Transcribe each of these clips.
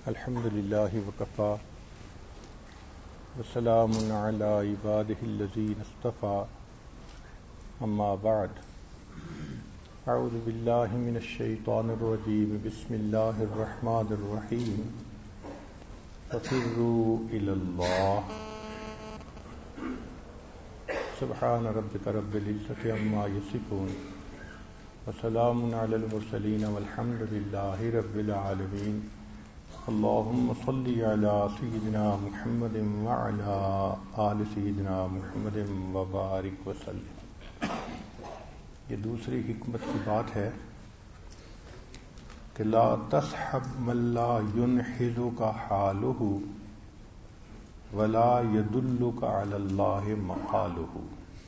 الحمد لله وكفى وسلام على عباده الذين اصطفى أما بعد أعوذ بالله من الشيطان الرجيم بسم الله الرحمن الرحيم ففروا إلى الله سبحان ربك رب العزة عما يصفون وسلام على المرسلين والحمد لله رب العالمين اللهم صل على سيدنا محمد وعلى آل سيدنا محمد وبارك وسلم۔ یہ دوسری حکمت کی بات ہے کہ لا تصحب من لا ينحزك حاله ولا يدلك على الله مقاله۔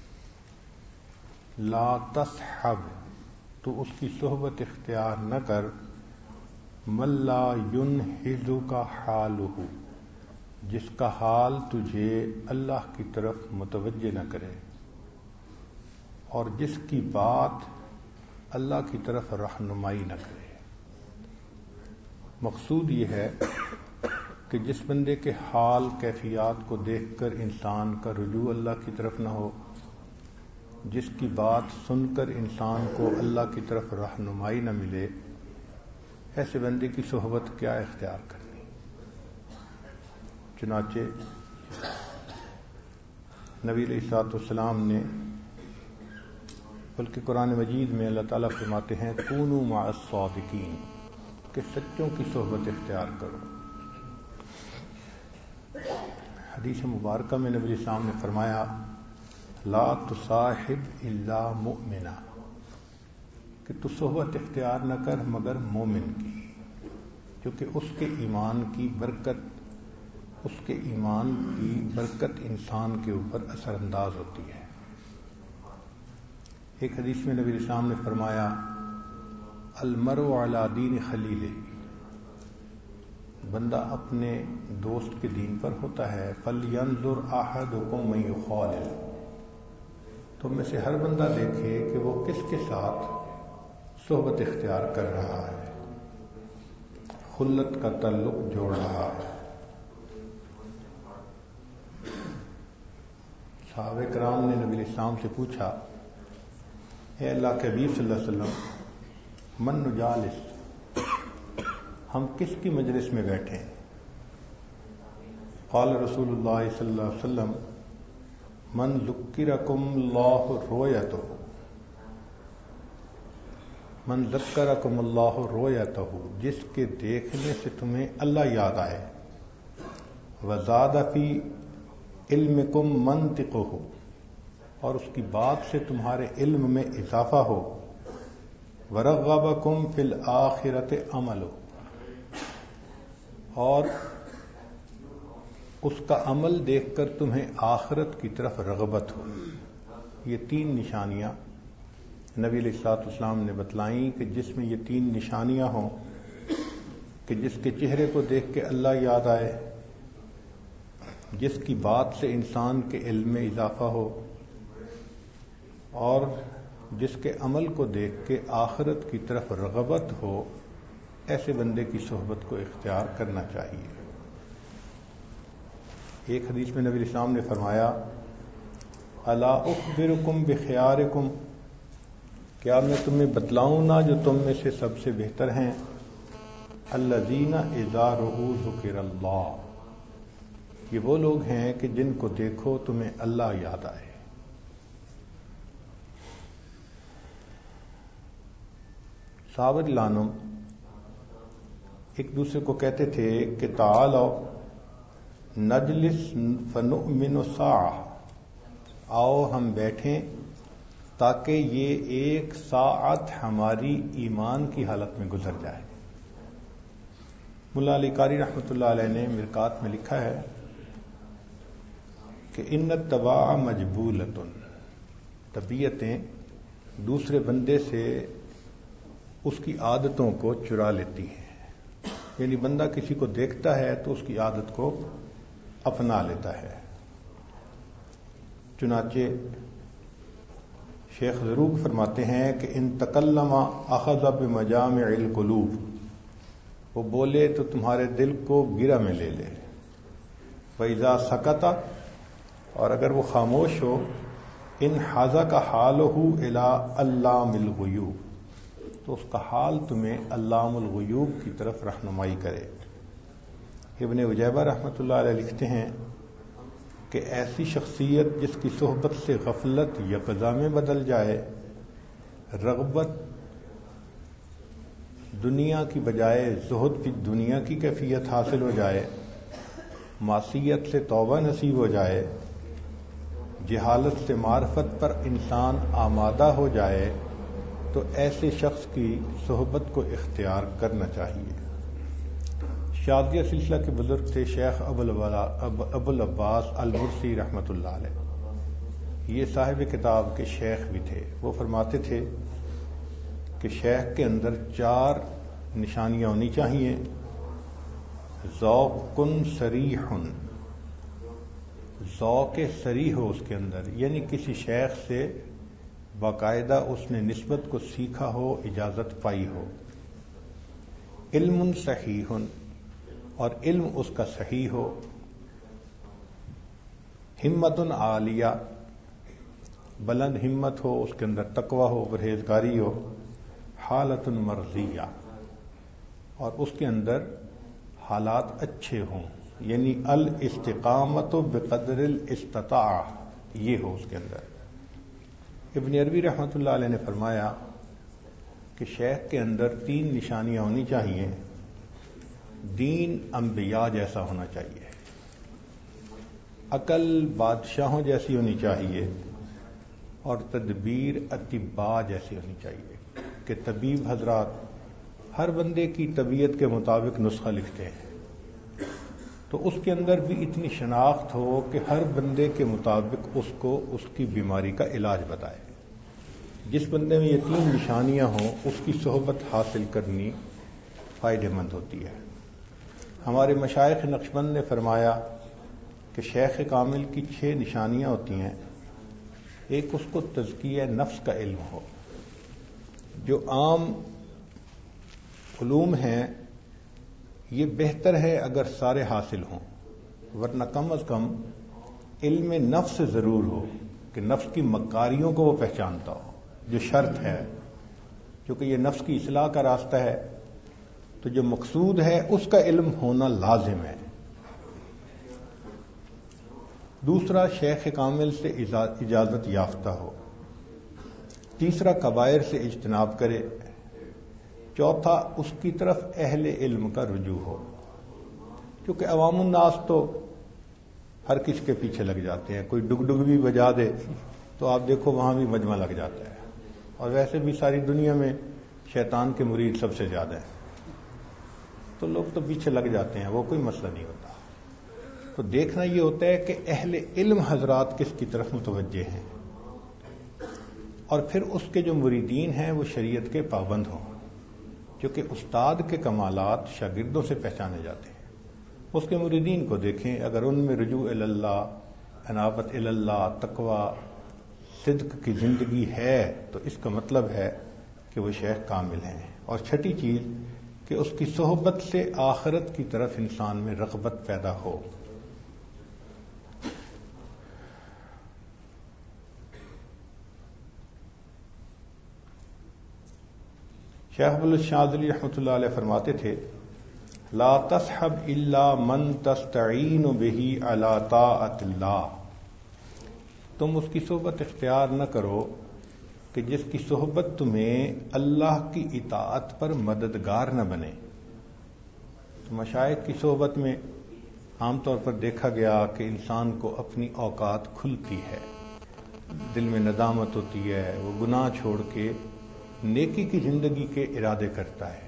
لا تصحب، تو اس کی صحبت اختیار نہ کر، من لا ينحزك حاله، جس کا حال تجھے اللہ کی طرف متوجہ نہ کرے اور جس کی بات اللہ کی طرف رہنمائی نہ کرے۔ مقصود یہ ہے کہ جس بندے کے حال کیفیات کو دیکھ کر انسان کا رجوع اللہ کی طرف نہ ہو، جس کی بات سن کر انسان کو اللہ کی طرف رہنمائی نہ ملے، ایسے بندے کی صحبت کیا اختیار کرنی۔ چنانچہ نبی علیہ الصلوۃ والسلام نے، بلکہ قرآن مجید میں اللہ تعالیٰ فرماتے ہیں کونوا مع الصادقین، کہ سچوں کی صحبت اختیار کرو۔ حدیث مبارکہ میں نبی علیہ السلام نے فرمایا لا تصاحب الا مؤمنا، کہ تو صحبت اختیار نہ کر مگر مومن کی، کیونکہ اس کے ایمان کی برکت انسان کے اوپر اثر انداز ہوتی ہے۔ ایک حدیث میں نبی اسلام نے فرمایا المرء علی دین خلیلہ، بندہ اپنے دوست کے دین پر ہوتا ہے۔ فلینظر احدکم من یخالل، تم میں سے ہر بندہ دیکھے کہ وہ کس کے ساتھ صحبت اختیار کر رہا ہے، خلت کا تعلق جوڑ رہا ہے۔ صحابہ کرام نے نبی علیہ السلام سے پوچھا اے اللہ کے حبیب صلی اللہ علیہ وسلم من نجالس، ہم کس کی مجلس میں بیٹھیں؟ قال رسول اللہ صلی اللہ علیہ وسلم من ذکرکم اللہ رؤیتہ، من ذکرکم اللہ رؤیتہ، جس کے دیکھنے سے تمہیں اللہ یاد آئے، وزاد فی علمکم منطقہ، اور اس کی بات سے تمہارے علم میں اضافہ ہو، ورغبکم فی الآخرۃ عملہ، اور اس کا عمل دیکھ کر تمہیں آخرت کی طرف رغبت ہو۔ یہ تین نشانیاں نبی علیہ الصلوۃ والسلام نے بتلائیں کہ جس میں یہ تین نشانیاں ہوں، کہ جس کے چہرے کو دیکھ کے اللہ یاد آئے، جس کی بات سے انسان کے علم میں اضافہ ہو، اور جس کے عمل کو دیکھ کے آخرت کی طرف رغبت ہو، ایسے بندے کی صحبت کو اختیار کرنا چاہیے۔ ایک حدیث میں نبی علیہ السلام نے فرمایا الا اخبرکم بخیارکم، کیا میں تمہیں بتلاؤں نہ جو تم میں سے سب سے بہتر ہیں؟ الذین اذا رؤوا ذکر اللہ، یہ وہ لوگ ہیں کہ جن کو دیکھو تمہیں اللہ یاد آئے۔ صحابہ رضوان ایک دوسرے کو کہتے تھے کہ تعالوا نجلس فنؤمن ساعہ، آؤ ہم بیٹھیں تاکہ یہ ایک ساعت ہماری ایمان کی حالت میں گزر جائے۔ ملا علی قاری رحمۃ اللہ علیہ نے مرقات میں لکھا ہے کہ ان الطباع مجبولۃ، طبیعتیں دوسرے بندے سے اس کی عادتوں کو چرا لیتی ہیں، یعنی بندہ کسی کو دیکھتا ہے تو اس کی عادت کو اپنا لیتا ہے۔ چنانچہ شیخ ضروق فرماتے ہیں کہ ان تکلم اخذ بمجامع القلوب، وہ بولے تو تمہارے دل کو گرہ میں لے لے. وَإِذَا سَكَتَ، اور اگر وہ خاموش ہو، انحازَكَ حَالُهُ إِلَىٰ عَلَّامِ الْغُیُوبِ، تو اس کا حال تمہیں علام الغیوب کی طرف رہنمائی کرے. ابن عجیبہ رحمۃ اللہ علیہ لکھتے ہیں کہ ایسی شخصیت جس کی صحبت سے غفلت یقظہ میں بدل جائے، رغبت دنیا کی بجائے زہد کی دنیا کی کیفیت حاصل ہو جائے، معصیت سے توبہ نصیب ہو جائے، جہالت سے معرفت پر انسان آمادہ ہو جائے، تو ایسے شخص کی صحبت کو اختیار کرنا چاہیے. شاذلیہ سلسلہ کے بزرگ تھے شیخ ابو العباس المرسی رحمۃ اللہ علیہ. یہ صاحب کتاب کے شیخ بھی تھے. وہ فرماتے تھے کہ شیخ کے اندر 4 نشانیاں ہونی چاہیے. ذوق صریح، ذوق صریح ہو اس کے اندر، یعنی کسی شیخ سے باقاعدہ اس نے نسبت کو سیکھا ہو، اجازت پائی ہو. علم صحیح، اور علم اس کا صحیح ہو. ہمت عالیہ، بلند ہمت ہو، اس کے اندر تقوی ہو، پرہیزگاری ہو. حالت مرضیہ، اور اس کے اندر حالات اچھے ہوں، یعنی الاستقامت بقدر الاستطاع، یہ ہو اس کے اندر. ابن عربی رحمۃ اللہ علیہ نے فرمایا کہ شیخ کے اندر 3 نشانیاں ہونی چاہیے. دین انبیاء جیسا ہونا چاہیے، عقل بادشاہوں جیسی ہونی چاہیے، اور تدبیر اطباء جیسی ہونی چاہیے کہ طبیب حضرات ہر بندے کی طبیعت کے مطابق نسخہ لکھتے ہیں، تو اس کے اندر بھی اتنی شناخت ہو کہ ہر بندے کے مطابق اس کو اس کی بیماری کا علاج بتائے. جس بندے میں یہ 3 نشانیاں ہوں اس کی صحبت حاصل کرنی فائدہ مند ہوتی ہے. ہمارے مشائخ نقشبند نے فرمایا کہ شیخ کامل کی 6 نشانیاں ہوتی ہیں. ایک اس کو تزکیہ نفس کا علم ہو. جو عام علوم ہیں یہ بہتر ہے اگر سارے حاصل ہوں، ورنہ کم از کم علم نفس ضرور ہو کہ نفس کی مکاریوں کو وہ پہچانتا ہو، جو شرط ہے. کیونکہ یہ نفس کی اصلاح کا راستہ ہے، تو جو مقصود ہے اس کا علم ہونا لازم ہے. دوسرا، شیخ کامل سے اجازت یافتہ ہو. تیسرا، کبائر سے اجتناب کرے. چوتھا، اس کی طرف اہل علم کا رجوع ہو. کیونکہ عوام الناس تو ہر کس کے پیچھے لگ جاتے ہیں. کوئی ڈگ ڈگ بھی بجا دے تو آپ دیکھو وہاں بھی مجمع لگ جاتا ہے. اور ویسے بھی ساری دنیا میں شیطان کے مرید سب سے زیادہ ہیں، تو لوگ تو پیچھے لگ جاتے ہیں، وہ کوئی مسئلہ نہیں ہوتا. تو دیکھنا یہ ہوتا ہے کہ اہل علم حضرات کس کی طرف متوجہ ہیں، اور پھر اس کے جو مریدین ہیں وہ شریعت کے پابند ہوں. کیونکہ استاد کے کمالات شاگردوں سے پہچانے جاتے ہیں. اس کے مریدین کو دیکھیں، اگر ان میں رجوع اللہ، انابت اللہ، تقوی، صدق کی زندگی ہے تو اس کا مطلب ہے کہ وہ شیخ کامل ہیں. اور چھٹی چیز کہ اس کی صحبت سے آخرت کی طرف انسان میں رغبت پیدا ہو. شیخ ابوالشاذلی رحمۃ اللہ علیہ فرماتے تھے، لا تصحب الا من تستعین بہ علی طاعت اللہ. تم اس کی صحبت اختیار نہ کرو کہ جس کی صحبت تمہیں اللہ کی اطاعت پر مددگار نہ بنے. تو مشائخ کی صحبت میں عام طور پر دیکھا گیا کہ انسان کو اپنی اوقات کھلتی ہے، دل میں ندامت ہوتی ہے، وہ گناہ چھوڑ کے نیکی کی زندگی کے ارادے کرتا ہے.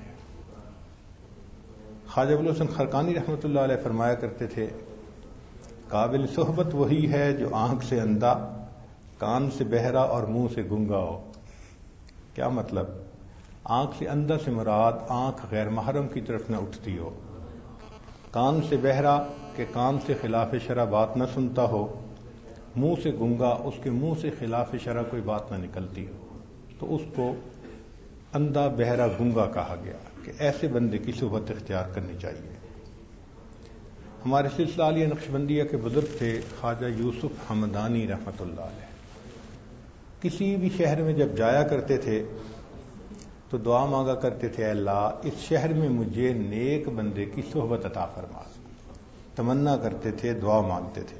خواجہ ابوالحسن خرقانی رحمۃ اللہ علیہ فرمایا کرتے تھے، قابل صحبت وہی ہے جو آنکھ سے اندھا، کان سے بہرا اور منہ سے گنگا ہو. کیا مطلب؟ آنکھ سے اندھا سے مراد آنکھ غیر محرم کی طرف نہ اٹھتی ہو، کان سے بہرا کہ کان سے خلاف شرع بات نہ سنتا ہو، منہ سے گنگا اس کے منہ سے خلاف شرع کوئی بات نہ نکلتی ہو. تو اس کو اندھا بہرا گنگا کہا گیا. کہ ایسے بندے کی صحبت اختیار کرنی چاہیے۔ ہمارے سلسلہ عالیہ نقشبندیہ کے بزرگ تھے خواجہ یوسف حمدانی رحمۃ اللہ علیہ۔ کسی بھی شہر میں جب جایا کرتے تھے تو دعا مانگا کرتے تھے، اے اللہ اس شہر میں مجھے نیک بندے کی صحبت عطا فرما۔ تمنا کرتے تھے، دعا مانگتے تھے۔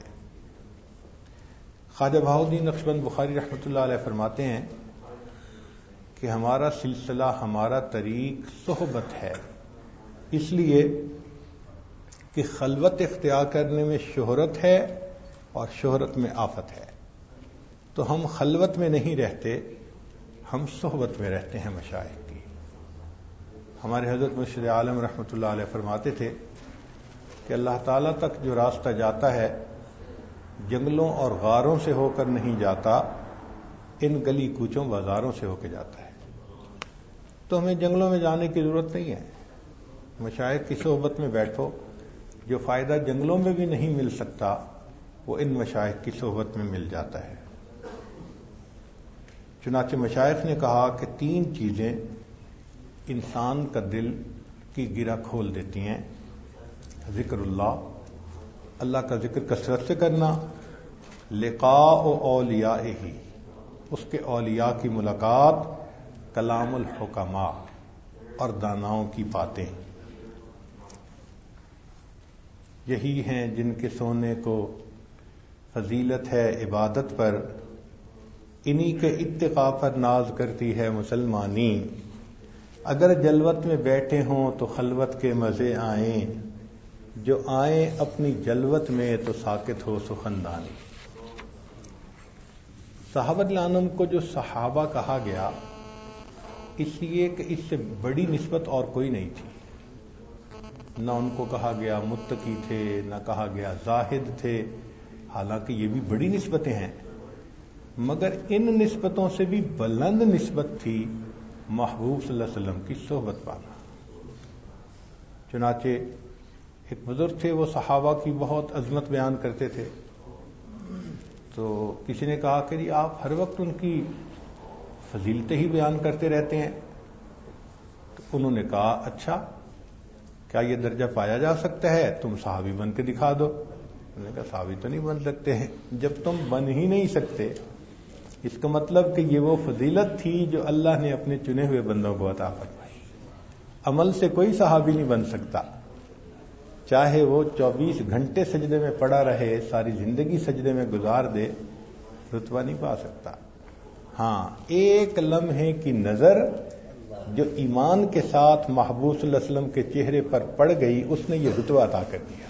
خواجہ بہاؤالدین نقشبند بخاری رحمۃ اللہ علیہ فرماتے ہیں کہ ہمارا سلسلہ، ہمارا طریق صحبت ہے، اس لیے کہ خلوت اختیار کرنے میں شہرت ہے اور شہرت میں آفت ہے، تو ہم خلوت میں نہیں رہتے، ہم صحبت میں رہتے ہیں مشائخ کی۔ ہمارے حضرت مرشد عالم رحمۃ اللہ علیہ فرماتے تھے کہ اللہ تعالیٰ تک جو راستہ جاتا ہے جنگلوں اور غاروں سے ہو کر نہیں جاتا، ان گلی کوچوں بازاروں سے ہو کے جاتا ہے۔ تو ہمیں جنگلوں میں جانے کی ضرورت نہیں ہے، مشائخ کی صحبت میں بیٹھو، جو فائدہ جنگلوں میں بھی نہیں مل سکتا وہ ان مشائخ کی صحبت میں مل جاتا ہے۔ چنانچہ مشائخ نے کہا کہ 3 چیزیں انسان کا دل کی گرہ کھول دیتی ہیں: ذکر اللہ، اللہ کا ذکر کثرت سے کرنا، لقاء اولیائہ، اس کے اولیاء کی ملاقات، کلام الحکماء، اور داناؤں کی باتیں۔ یہی ہیں جن کے سونے کو فضیلت ہے عبادت پر، انہی کے اتقاء پر ناز کرتی ہے مسلمانی۔ اگر جلوت میں بیٹھے ہوں تو خلوت کے مزے آئیں، جو آئیں اپنی جلوت میں تو ساکت ہو سخندانی۔ صحابہ عنہم کو جو صحابہ کہا گیا اس لیے کہ اس سے بڑی نسبت اور کوئی نہیں تھی، نہ ان کو کہا گیا متقی تھے، نہ کہا گیا زاہد تھے، حالانکہ یہ بھی بڑی نسبتیں ہیں، مگر ان نسبتوں سے بھی بلند نسبت تھی محبوب صلی اللہ علیہ وسلم کی صحبت پانا۔ چنانچہ ایک بزرگ تھے، وہ صحابہ کی بہت عظمت بیان کرتے تھے، تو کسی نے کہا کہ جی آپ ہر وقت ان کی فضیلتیں ہی بیان کرتے رہتے ہیں۔ تو انہوں نے کہا اچھا کیا یہ درجہ پایا جا سکتا ہے؟ تم صحابی بن کے دکھا دو۔ انہوں نے کہا صحابی تو نہیں بن سکتے ہیں۔ جب تم بن ہی نہیں سکتے، اس کا مطلب کہ یہ وہ فضیلت تھی جو اللہ نے اپنے چنے ہوئے بندوں کو عطا فرمائی۔ عمل سے کوئی صحابی نہیں بن سکتا، چاہے وہ 24 گھنٹے سجدے میں پڑا رہے، ساری زندگی سجدے میں گزار دے، رتبہ نہیں پا سکتا۔ ہاں، ایک لمحے کی نظر جو ایمان کے ساتھ محبوب صلی اللہ علیہ وسلم کے چہرے پر پڑ گئی، اس نے یہ رتبہ عطا کر دیا۔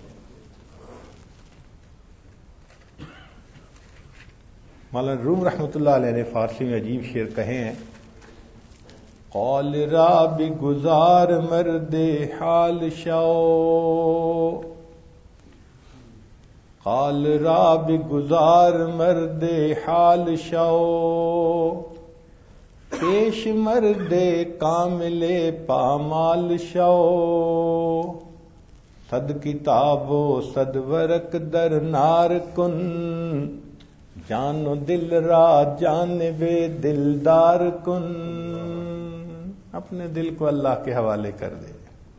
مولانا روم رحمۃ اللہ علیہ نے فارسی میں عجیب شعر کہے ہیں: قول را بگزار مرد حال شو، قال را بگزار مرد حال شو، پیش مرد کامل پامال شو، صد کتاب و صد ورق در نار کن، جان و دل را جانب دلدار کن، اپنے دل کو اللہ کے حوالے کر دے۔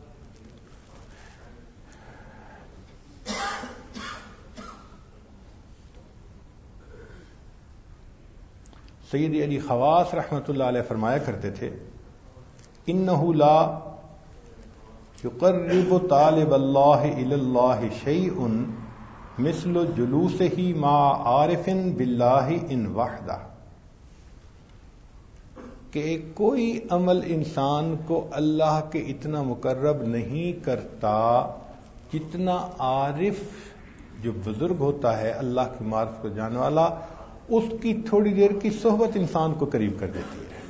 سید علی خواص رحمۃ اللہ علیہ فرمایا کرتے تھے: انہ لا یقرب طالب اللہ الی اللہ شیء مثل جلوسہ مع عارف باللہ ان وحدہ، کہ کوئی عمل انسان کو اللہ کے اتنا مقرب نہیں کرتا جتنا عارف جو بزرگ ہوتا ہے، اللہ کی معرفت کو جاننے والا، اس کی تھوڑی دیر کی صحبت انسان کو قریب کر دیتی ہے۔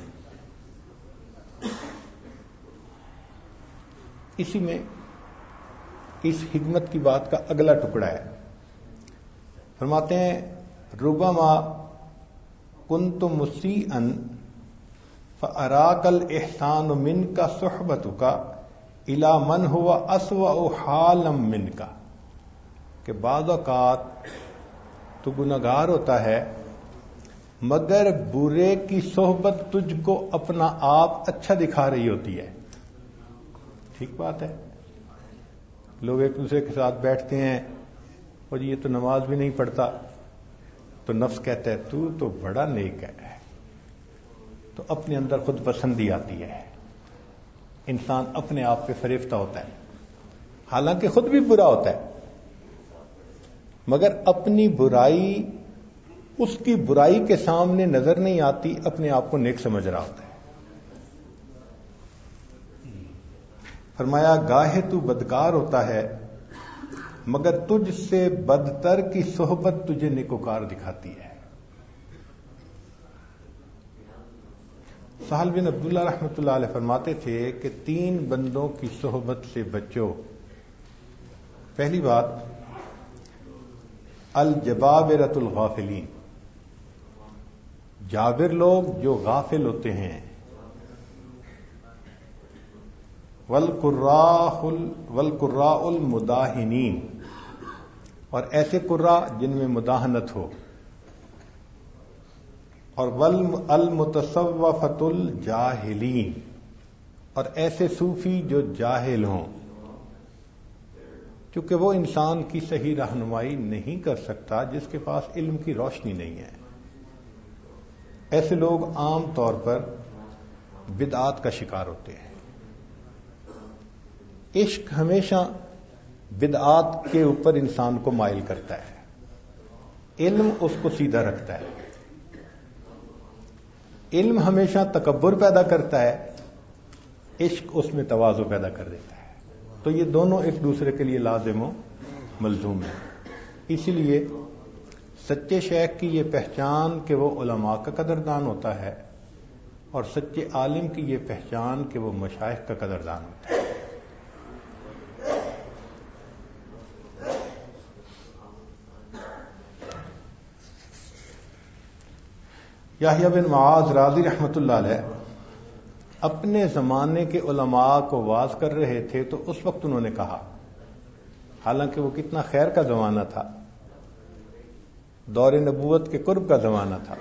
اسی میں اس حکمت کی بات کا اگلا ٹکڑا ہے۔ فرماتے ہیں: ربما کنت مسیئا فاراک الاحسان منک صحبتک الی من هو اسوأ حالا منک، کہ بعض اوقات تو گناہگار ہوتا ہے مگر برے کی صحبت تجھ کو اپنا آپ اچھا دکھا رہی ہوتی ہے۔ ٹھیک بات ہے. لوگ ایک دوسرے کے ساتھ بیٹھتے ہیں اور یہ تو نماز بھی نہیں پڑھتا، تو نفس کہتا ہے تو بڑا نیک ہے. تو اپنے اندر خود پسندی آتی ہے، انسان اپنے آپ پہ فریفتہ ہوتا ہے، حالانکہ خود بھی برا ہوتا ہے، مگر اپنی برائی اس کی برائی کے سامنے نظر نہیں آتی، اپنے آپ کو نیک سمجھ رہا ہوتا ہے. فرمایا گاہے تو بدکار ہوتا ہے مگر تجھ سے بدتر کی صحبت تجھے نیکوکار دکھاتی ہے. سہل بن عبداللہ رحمۃ اللہ علیہ فرماتے تھے کہ 3 بندوں کی صحبت سے بچو. پہلی بات الجبابرۃ الغافلین، جابر لوگ جو غافل ہوتے ہیں. والقراء المداہنین، اور ایسے قراء جن میں مداہنت ہو. اور المتصوفۃ الجاہلین، اور ایسے صوفی جو جاہل ہوں، کیونکہ وہ انسان کی صحیح رہنمائی نہیں کر سکتا جس کے پاس علم کی روشنی نہیں ہے. ایسے لوگ عام طور پر بدعات کا شکار ہوتے ہیں. عشق ہمیشہ بدعات کے اوپر انسان کو مائل کرتا ہے، علم اس کو سیدھا رکھتا ہے. علم ہمیشہ تکبر پیدا کرتا ہے، عشق اس میں تواضع پیدا کر دیتا ہے. تو یہ دونوں ایک دوسرے کے لیے لازم و ملزوم ہیں. اسی لیے سچے شیخ کی یہ پہچان کہ وہ علماء کا قدردان ہوتا ہے، اور سچے عالم کی یہ پہچان کہ وہ مشائخ کا قدردان ہوتا ہے. یحییٰ بن معاذ راضی رحمۃ اللہ علیہ اپنے زمانے کے علماء کو واز کر رہے تھے، تو اس وقت انہوں نے کہا، حالانکہ وہ کتنا خیر کا زمانہ تھا، دور نبوت کے قرب کا زمانہ تھا،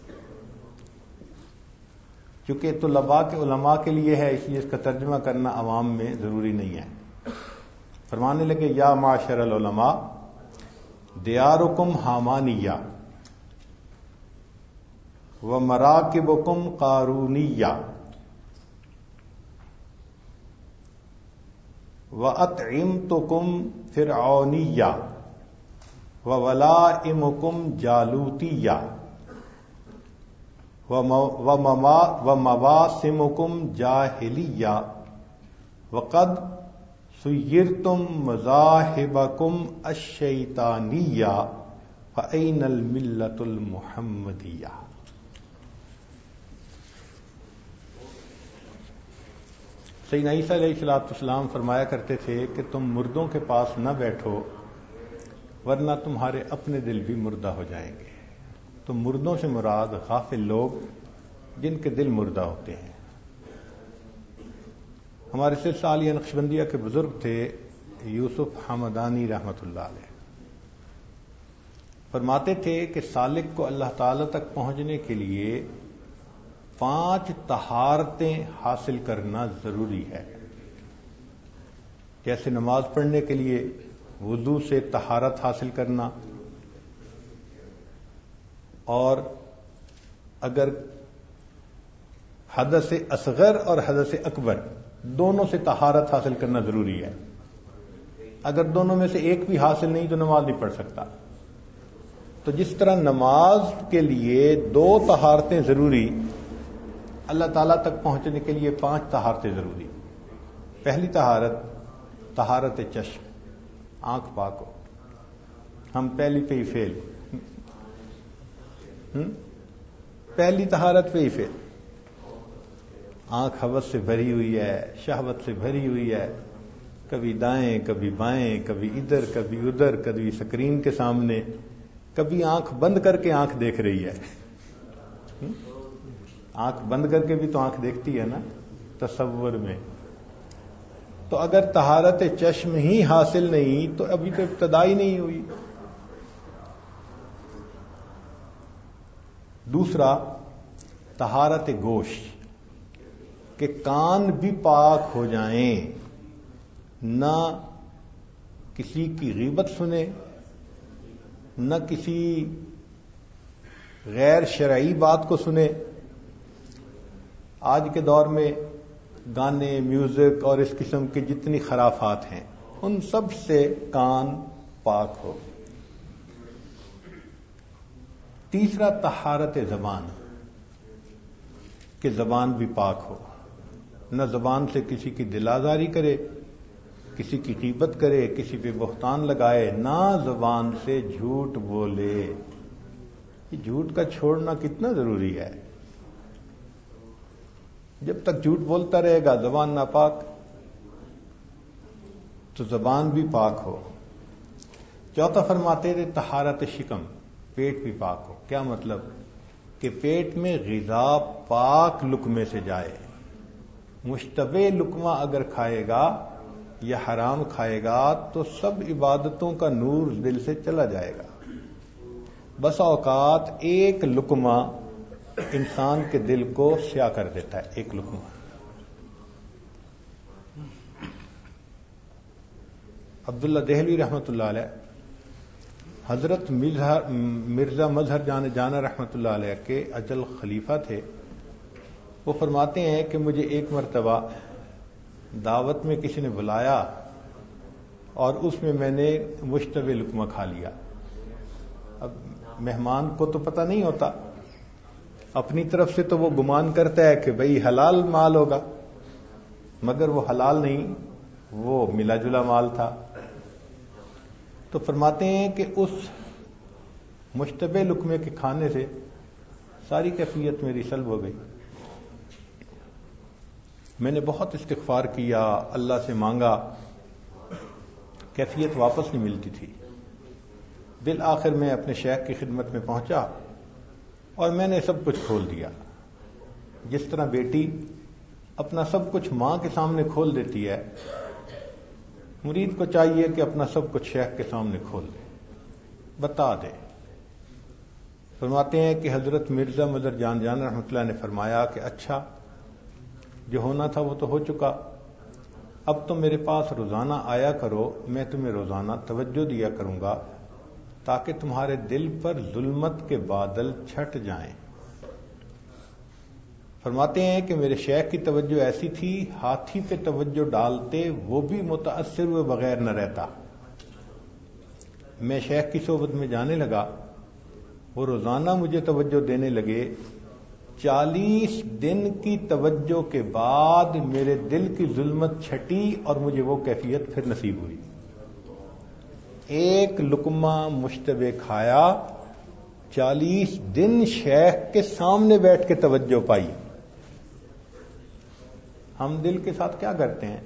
چونکہ طلباء کے علماء کے لیے ہے، اس لیے اس کا ترجمہ کرنا عوام میں ضروری نہیں ہے. فرمانے لگے یا معاشر العلماء دیارکم حامانیہ ومراکبکم قارونیہ وَأَطْعِمْتُكُمْ فِرْعَوْنِيَّةً وَوَلَائِمُكُمْ جَالُوتِيَّةً وَمَوَاسِمُكُمْ جَاهِلِيَّةً وَقَدْ سُيِّرْتُمْ مَذَاهِبَكُمْ الشَّيْطَانِيَّةَ فَأَيْنَ الْمِلَّةُ الْمُحَمَّدِيَّةُ. سیدنا عیسیٰ علیہ السلام فرمایا کرتے تھے کہ تم مردوں کے پاس نہ بیٹھو ورنہ تمہارے اپنے دل بھی مردہ ہو جائیں گے. تو مردوں سے مراد غافل لوگ جن کے دل مردہ ہوتے ہیں. ہمارے سلسلہ عالیہ نقشبندیہ کے بزرگ تھے یوسف حمدانی رحمۃ اللہ علیہ، فرماتے تھے کہ سالک کو اللہ تعالی تک پہنچنے کے لیے 5 طہارتیں حاصل کرنا ضروری ہے. جیسے نماز پڑھنے کے لیے وضو سے طہارت حاصل کرنا، اور اگر حدث اصغر اور حدث اکبر دونوں سے طہارت حاصل کرنا ضروری ہے. اگر دونوں میں سے ایک بھی حاصل نہیں تو نماز نہیں پڑھ سکتا. تو جس طرح نماز کے لیے 2 طہارتیں ضروری، اللہ تعالیٰ تک پہنچنے کے لیے 5 طہارتیں ضروری. پہلی طہارت چشم، آنکھ پاک ہو. ہم پہلی پہ ہی فیل، پہلی طہارت پہ ہی فیل. آنکھ حوث سے بھری ہوئی ہے، شہوت سے بھری ہوئی ہے، کبھی دائیں کبھی بائیں، کبھی ادھر کبھی ادھر، کبھی سکرین کے سامنے، کبھی آنکھ بند کر کے آنکھ دیکھ رہی ہے. آنکھ بند کر کے بھی تو آنکھ دیکھتی ہے نا تصور میں. تو اگر طہارت چشم ہی حاصل نہیں تو ابھی تو ابتدا ہی نہیں ہوئی. دوسرا طہارت گوش، کہ کان بھی پاک ہو جائیں. نہ کسی کی غیبت سنے، نہ کسی غیر شرعی بات کو سنے۔ آج کے دور میں گانے، میوزک اور اس قسم کے جتنی خرافات ہیں ان سب سے کان پاک ہو۔ تیسرا طہارت زبان، کہ زبان بھی پاک ہو، نہ زبان سے کسی کی دل آزاری کرے، کسی کی غیبت کرے، کسی پہ بہتان لگائے، نہ زبان سے جھوٹ بولے۔ یہ جھوٹ کا چھوڑنا کتنا ضروری ہے۔ جب تک جھوٹ بولتا رہے گا زبان ناپاک، تو زبان بھی پاک ہو۔ چوتھا فرماتے تھے طہارت شکم، پیٹ بھی پاک ہو۔ کیا مطلب؟ کہ پیٹ میں غذا پاک لقمے سے جائے۔ مشتبہ لقمہ اگر کھائے گا یا حرام کھائے گا تو سب عبادتوں کا نور دل سے چلا جائے گا۔ بس اوقات ایک لقمہ انسان کے دل کو سیاہ کر دیتا ہے، ایک لقمہ۔ عبداللہ دہلوی رحمۃ اللہ علیہ، حضرت مرزا مظہر جانا رحمۃ اللہ علیہ کے اجل خلیفہ تھے۔ وہ فرماتے ہیں کہ مجھے ایک مرتبہ دعوت میں کسی نے بلایا اور اس میں نے مشتبہ لقمہ کھا لیا۔ اب مہمان کو تو پتہ نہیں ہوتا، اپنی طرف سے تو وہ گمان کرتا ہے کہ بھئی حلال مال ہوگا، مگر وہ حلال نہیں، وہ ملا جلا مال تھا۔ تو فرماتے ہیں کہ اس مشتبہ لقمے کے کھانے سے ساری کیفیت میری سلب ہو گئی۔ میں نے بہت استغفار کیا، اللہ سے مانگا، کیفیت واپس نہیں ملتی تھی۔ بالآخر میں اپنے شیخ کی خدمت میں پہنچا اور میں نے سب کچھ کھول دیا۔ جس طرح بیٹی اپنا سب کچھ ماں کے سامنے کھول دیتی ہے، مرید کو چاہیے کہ اپنا سب کچھ شیخ کے سامنے کھول دے، بتا دے۔ فرماتے ہیں کہ حضرت مرزا مظہر جان رحمۃ اللہ نے فرمایا کہ اچھا، جو ہونا تھا وہ تو ہو چکا، اب تو میرے پاس روزانہ آیا کرو، میں تمہیں روزانہ توجہ دیا کروں گا تاکہ تمہارے دل پر ظلمت کے بادل چھٹ جائیں۔ فرماتے ہیں کہ میرے شیخ کی توجہ ایسی تھی، ہاتھی پہ توجہ ڈالتے وہ بھی متاثر ہوئے بغیر نہ رہتا۔ میں شیخ کی صحبت میں جانے لگا، وہ روزانہ مجھے توجہ دینے لگے۔ 40 دن کی توجہ کے بعد میرے دل کی ظلمت چھٹی اور مجھے وہ کیفیت پھر نصیب ہوئی۔ ایک لقمہ مشتبہ کھایا، 40 دن شیخ کے سامنے بیٹھ کے توجہ پائی۔ ہم دل کے ساتھ کیا کرتے ہیں؟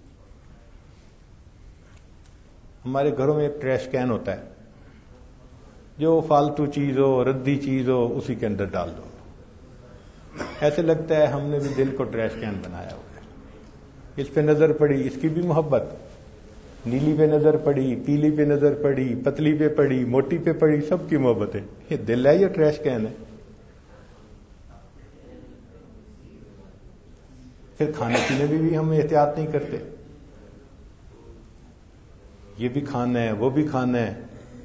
ہمارے گھروں میں ایک ٹریش کین ہوتا ہے، جو فالتو چیز ہو، ردی چیز ہو، اسی کے اندر ڈال دو۔ ایسے لگتا ہے ہم نے بھی دل کو ٹریش کین بنایا ہوا ہے۔ اس پہ نظر پڑی، اس کی بھی محبت، نیلی پہ نظر پڑی، پیلی پہ نظر پڑی، پتلی پہ پڑی، موٹی پہ پڑی، سب کی محبت ہے۔ یہ دل ہے یا ٹریش کین ہے؟ پھر کھانے پینے میں بھی ہم احتیاط نہیں کرتے، یہ بھی کھانا ہے، وہ بھی کھانا ہے۔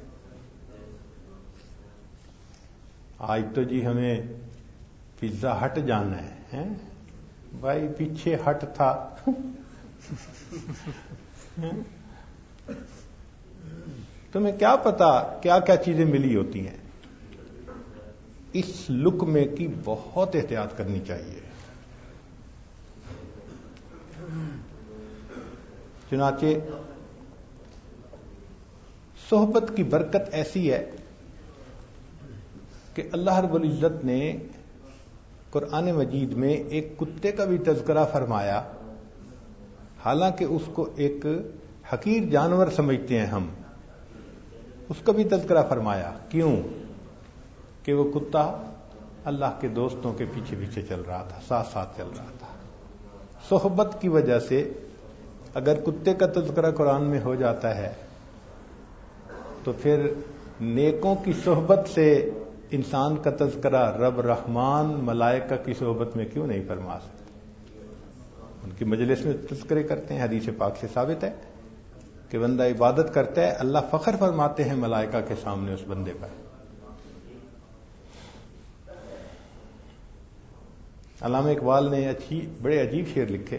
آج تو جی ہمیں پیزا ہٹ جانا ہے، بھائی پیچھے ہٹ تھا۔ تمہیں کیا پتا کیا کیا چیزیں ملی ہوتی ہیں۔ اس لقمے کی بہت احتیاط کرنی چاہیے۔ چنانچہ صحبت کی برکت ایسی ہے کہ اللہ رب العزت نے قرآن مجید میں ایک کتے کا بھی تذکرہ فرمایا، حالانکہ اس کو ایک حقیر جانور سمجھتے ہیں ہم، اس کا بھی تذکرہ فرمایا۔ کیوں؟ کہ وہ کتا اللہ کے دوستوں کے پیچھے پیچھے چل رہا تھا، ساتھ ساتھ چل رہا تھا۔ صحبت کی وجہ سے اگر کتے کا تذکرہ قرآن میں ہو جاتا ہے تو پھر نیکوں کی صحبت سے انسان کا تذکرہ رب رحمان ملائکہ کی صحبت میں کیوں نہیں فرما سکتے؟ ان کی مجلس میں تذکرے کرتے ہیں. حدیث پاک سے ثابت ہے کہ بندہ عبادت کرتا ہے، اللہ فخر فرماتے ہیں ملائکہ کے سامنے اس بندے پر. علامہ اقبال نے بڑے عجیب شعر لکھے.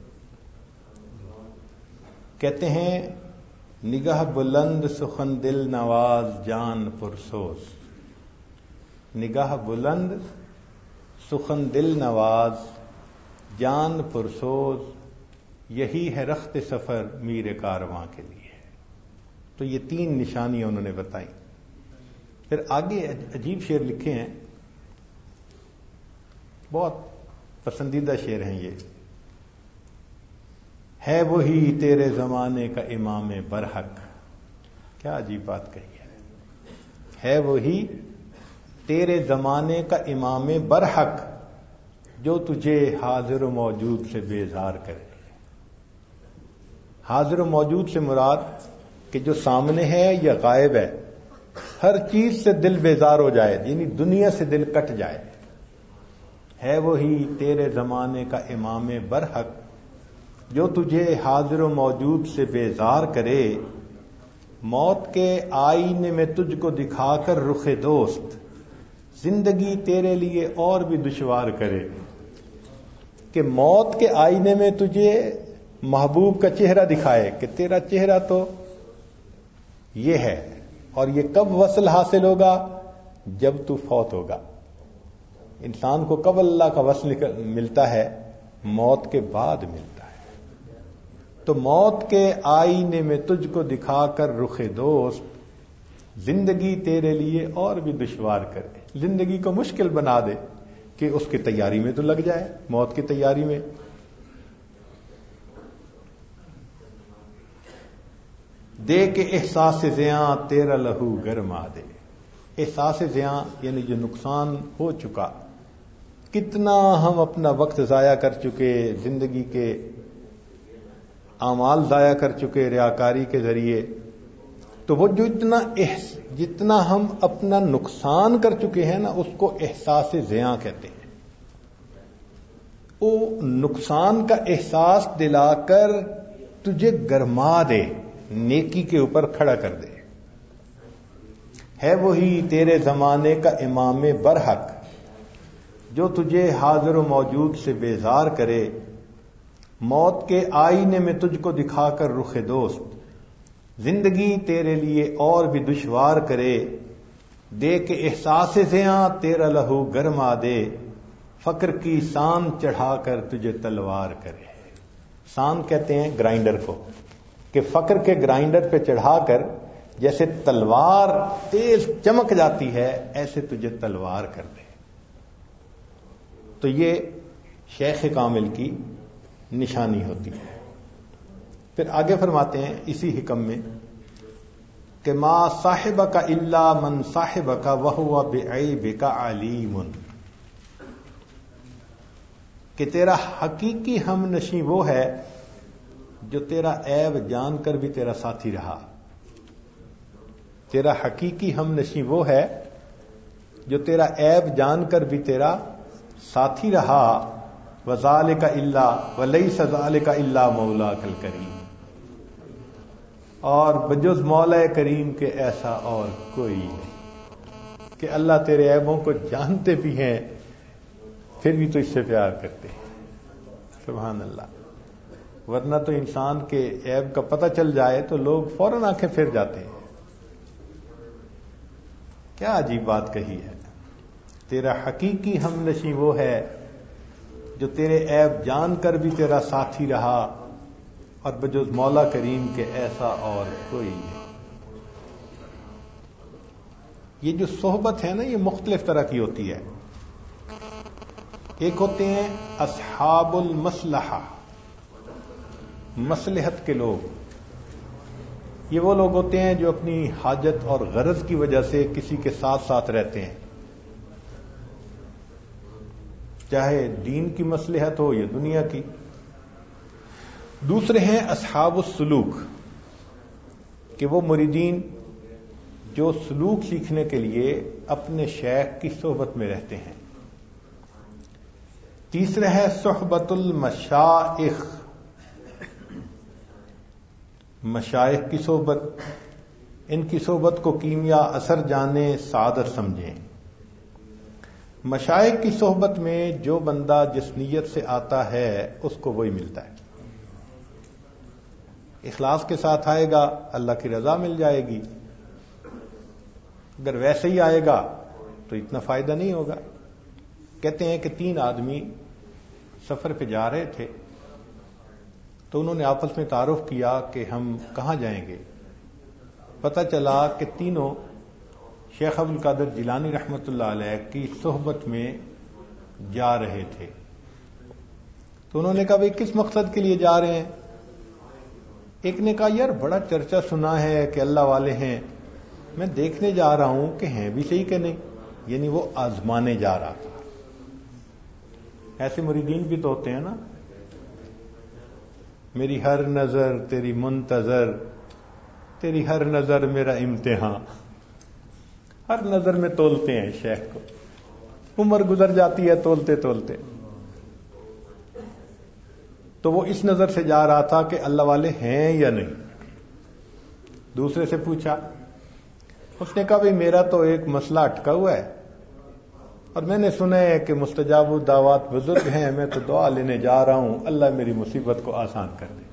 کہتے ہیں نگاہ بلند سخن دل نواز جان پرسوز. نگاہ بلند سخن دل نواز جان پرسوز، یہی ہے رخت سفر میر کارواں کے لیے. تو یہ 3 نشانیاں انہوں نے بتائی. پھر آگے عجیب شعر لکھے ہیں، بہت پسندیدہ شعر ہیں یہ. ہے وہی تیرے زمانے کا امام برحق. کیا عجیب بات کہی ہے وہی تیرے زمانے کا امام برحق جو تجھے حاضر و موجود سے بیزار کرے. حاضر و موجود سے مراد کہ جو سامنے ہے یا غائب ہے، ہر چیز سے دل بیزار ہو جائے، یعنی دنیا سے دل کٹ جائے. ہے وہی تیرے زمانے کا امام برحق جو تجھے حاضر و موجود سے بیزار کرے. موت کے آئینے میں تجھ کو دکھا کر رخ دوست، زندگی تیرے لیے اور بھی دشوار کرے. کہ موت کے آئینے میں تجھے محبوب کا چہرہ دکھائے کہ تیرا چہرہ تو یہ ہے، اور یہ کب وصل حاصل ہوگا؟ جب تو فوت ہوگا. انسان کو کب اللہ کا وصل ملتا ہے؟ موت کے بعد ملتا ہے. تو موت کے آئینے میں تجھ کو دکھا کر رخ دوست، زندگی تیرے لیے اور بھی دشوار کرے. زندگی کو مشکل بنا دے کہ اس کی تیاری میں تو لگ جائے، موت کی تیاری میں. دے کے احساس زیاں تیرا لہو گرما دے. احساس زیاں یعنی جو نقصان ہو چکا، کتنا ہم اپنا وقت ضائع کر چکے، زندگی کے اعمال ضائع کر چکے ریاکاری کے ذریعے. تو وہ جو جتنا ہم اپنا نقصان کر چکے ہیں نا، اس کو احساس زیاں کہتے ہیں. وہ نقصان کا احساس دلا کر تجھے گرما دے، نیکی کے اوپر کھڑا کر دے. ہے وہی تیرے زمانے کا امام برحق جو تجھے حاضر و موجود سے بیزار کرے. موت کے آئینے میں تجھ کو دکھا کر رخ دوست، زندگی تیرے لیے اور بھی دشوار کرے. دے کے احساس زیاں تیرا لہو گرما دے، فقر کی سان چڑھا کر تجھے تلوار کرے. سان کہتے ہیں گرائنڈر کو، کہ فقر کے گرائنڈر پہ چڑھا کر جیسے تلوار تیز چمک جاتی ہے، ایسے تجھے تلوار کر دے. تو یہ شیخ کامل کی نشانی ہوتی ہے. پھر آگے فرماتے ہیں اسی حکم میں کہ ما صاحبک الا من صاحبک وہو بعیبک علیم. کہ تیرا حقیقی ہم نشیں وہ ہے جو تیرا عیب جان کر بھی تیرا ساتھی رہا. تیرا حقیقی ہم نشیں وہ ہے جو تیرا عیب جان کر بھی تیرا ساتھی رہا. وذالک الا ولیس ذالک الا مولاک الکریم. اور بجز مولا کریم کے ایسا اور کوئی نہیں کہ اللہ تیرے عیبوں کو جانتے بھی ہیں پھر بھی تو اس سے پیار کرتے ہیں. سبحان اللہ. ورنہ تو انسان کے عیب کا پتہ چل جائے تو لوگ فوراً آنکھیں پھیر جاتے ہیں. کیا عجیب بات کہی ہے. تیرا حقیقی ہم نشیں وہ ہے جو تیرے عیب جان کر بھی تیرا ساتھی رہا، اور بجز مولا کریم کے ایسا اور کوئی نہیں. یہ جو صحبت ہے نا، یہ مختلف طرح کی ہوتی ہے. ایک ہوتے ہیں اصحاب المصلحہ، مصلحت کے لوگ. یہ وہ لوگ ہوتے ہیں جو اپنی حاجت اور غرض کی وجہ سے کسی کے ساتھ ساتھ رہتے ہیں، چاہے دین کی مصلحت ہو یا دنیا کی. دوسرے ہیں اصحاب السلوک، کہ وہ مریدین جو سلوک سیکھنے کے لیے اپنے شیخ کی صحبت میں رہتے ہیں. تیسرے ہے صحبت المشائخ، مشائخ کی صحبت، ان کی صحبت کو کیمیا اثر جانیں، سعادت سمجھیں۔ مشائخ کی صحبت میں جو بندہ جس نیت سے آتا ہے اس کو وہی ملتا ہے، اخلاص کے ساتھ آئے گا اللہ کی رضا مل جائے گی، اگر ویسے ہی آئے گا تو اتنا فائدہ نہیں ہوگا۔ کہتے ہیں کہ 3 آدمی سفر پہ جا رہے تھے تو انہوں نے آپس میں تعارف کیا کہ ہم کہاں جائیں گے۔ پتہ چلا کہ تینوں شیخ ابو القادر جیلانی رحمۃ اللہ علیہ کی صحبت میں جا رہے تھے۔ تو انہوں نے کہا بھئی کس مقصد کے لیے جا رہے ہیں؟ ایک نے کہا یار بڑا چرچا سنا ہے کہ اللہ والے ہیں، میں دیکھنے جا رہا ہوں کہ ہیں بھی صحیح کہ نہیں، یعنی وہ آزمانے جا رہا تھا۔ ایسے مریدین بھی تو ہوتے ہیں نا، میری ہر نظر تیری منتظر، تیری ہر نظر میرا امتحان، ہر نظر میں تولتے ہیں شیخ کو، عمر گزر جاتی ہے تولتے تولتے۔ تو وہ اس نظر سے جا رہا تھا کہ اللہ والے ہیں یا نہیں۔ دوسرے سے پوچھا، اس نے کہا بھئی میرا تو ایک مسئلہ اٹکا ہوا ہے اور میں نے سنا ہے کہ مستجاب الدعوات بزرگ ہیں، میں تو دعا لینے جا رہا ہوں اللہ میری مصیبت کو آسان کر دے۔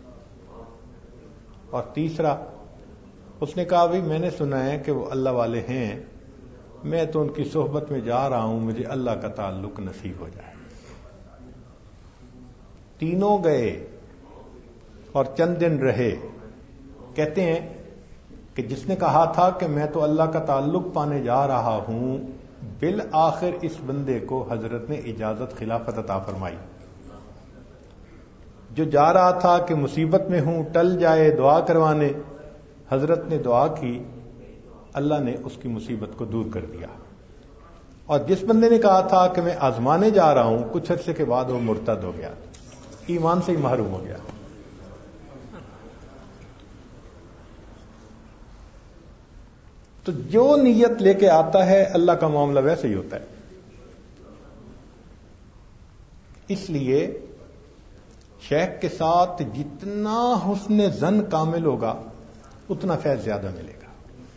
اور تیسرا اس نے کہا بھئی میں نے سنا ہے کہ وہ اللہ والے ہیں، میں تو ان کی صحبت میں جا رہا ہوں، مجھے اللہ کا تعلق نصیب ہو جائے۔ تینوں گئے اور چند دن رہے۔ کہتے ہیں کہ جس نے کہا تھا کہ میں تو اللہ کا تعلق پانے جا رہا ہوں، بالآخر اس بندے کو حضرت نے اجازت خلافت عطا فرمائی۔ جو جا رہا تھا کہ مصیبت میں ہوں ٹل جائے دعا کروانے، حضرت نے دعا کی، اللہ نے اس کی مصیبت کو دور کر دیا۔ اور جس بندے نے کہا تھا کہ میں آزمانے جا رہا ہوں، کچھ عرصے کے بعد وہ مرتد ہو گیا، ایمان سے ہی محروم ہو گیا۔ تو جو نیت لے کے آتا ہے اللہ کا معاملہ ویسے ہی ہوتا ہے۔ اس لیے شیخ کے ساتھ جتنا حسن ظن کامل ہوگا اتنا فیض زیادہ ملے گا۔